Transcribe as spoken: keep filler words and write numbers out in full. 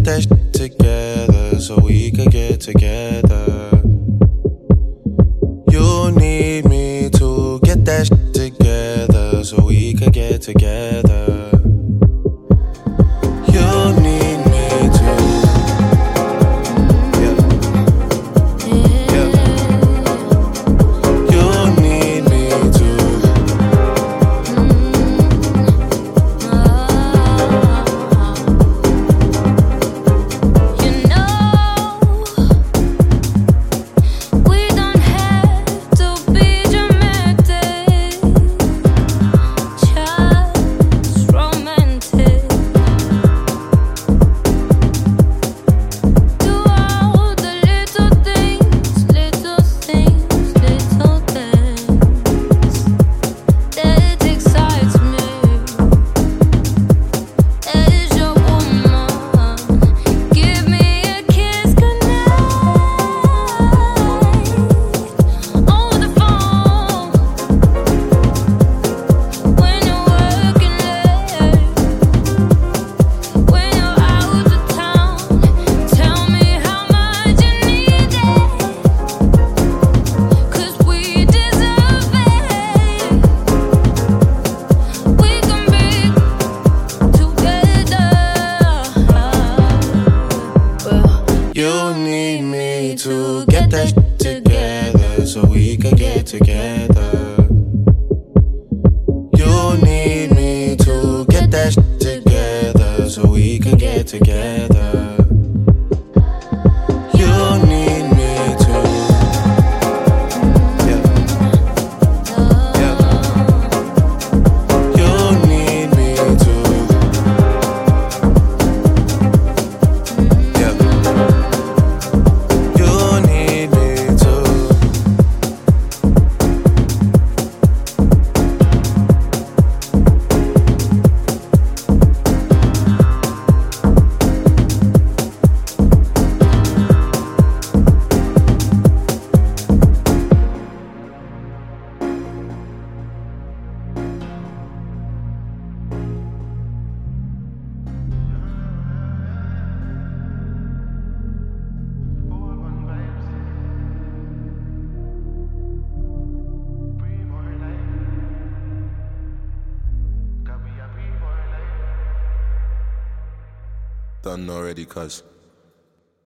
get that shit together so we could get together. You need me to get that shit together so we could get together. You need me to. Yeah. Yeah. You need me to. You know, we don't have to be dramatic, just romantic. Do all the little things, little things, little things that excites me. As your woman, give me a kiss goodnight on the phone when you're working late, when you're out of town. Tell me how much you need it, 'cause we deserve it. We can be together. You need me to get that shit together so we could get together. You need me to get that shit together so we could get together. You need me to. Yeah. Yeah. You need me to. Yeah. You need me to. Done already, cuz.